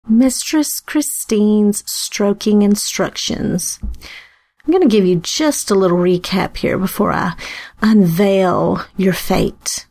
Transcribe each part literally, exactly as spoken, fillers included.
Mistress Christine's stroking instructions. I'm going to give you just a little recap here before I unveil your fate.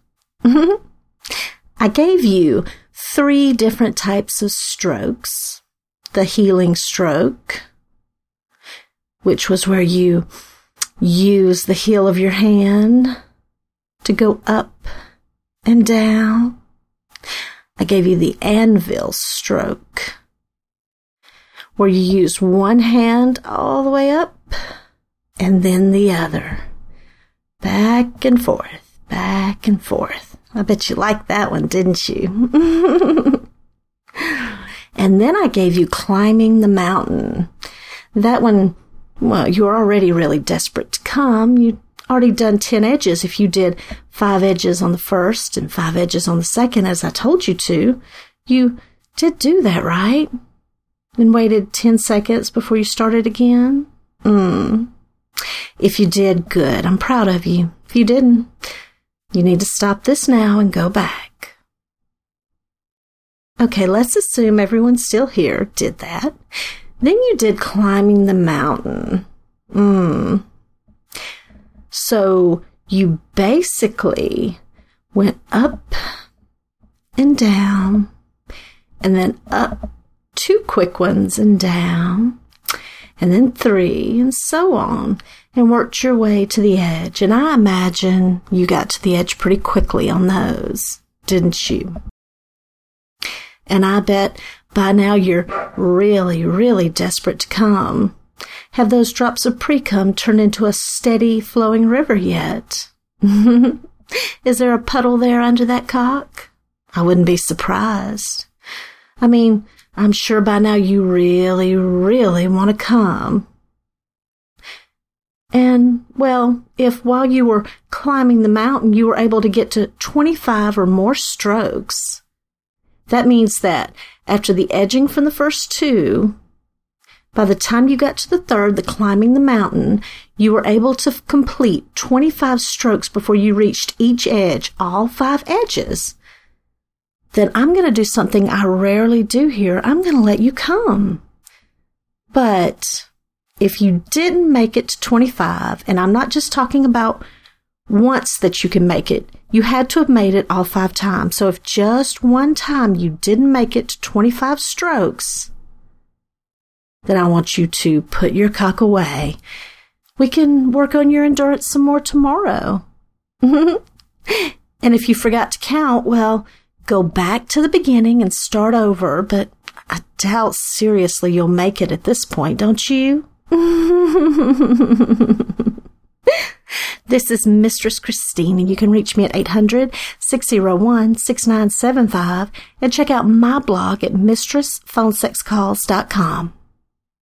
I gave you three different types of strokes. The healing stroke, which was where you use the heel of your hand to go up and down. I gave you the anvil stroke, where you use one hand all the way up and then the other. Back and forth, back and forth. I bet you liked that one, didn't you? And then I gave you climbing the mountain. That one, well, you were already really desperate to come. You'd already done ten edges. If you did five edges on the first and five edges on the second, as I told you to, you did do that, right? And waited ten seconds before you started again? Mm. If you did, good. I'm proud of you. If you didn't, you need to stop this now and go back. Okay, let's assume everyone still here did that. Then you did climbing the mountain. Mm. So you basically went up and down, and then up two quick ones and down, and then three, and so on, and worked your way to the edge. And I imagine you got to the edge pretty quickly on those, didn't you? And I bet by now you're really, really desperate to come. Have those drops of pre-cum turned into a steady flowing river yet? Is there a puddle there under that cock? I wouldn't be surprised. I mean, I'm sure by now you really, really want to come. And, well, if while you were climbing the mountain you were able to get to twenty-five or more strokes, that means that after the edging from the first two, by the time you got to the third, the climbing the mountain, you were able to complete twenty-five strokes before you reached each edge, all five edges. Then I'm going to do something I rarely do here. I'm going to let you come. But if you didn't make it to twenty-five, and I'm not just talking about once that you can make it, you had to have made it all five times. So if just one time you didn't make it to twenty-five strokes, then I want you to put your cock away. We can work on your endurance some more tomorrow. And if you forgot to count, well, go back to the beginning and start over, but I doubt seriously you'll make it at this point, don't you? This is Mistress Christine, and you can reach me at eight hundred, six oh one, six nine seven five and check out my blog at mistress phone sex calls dot com.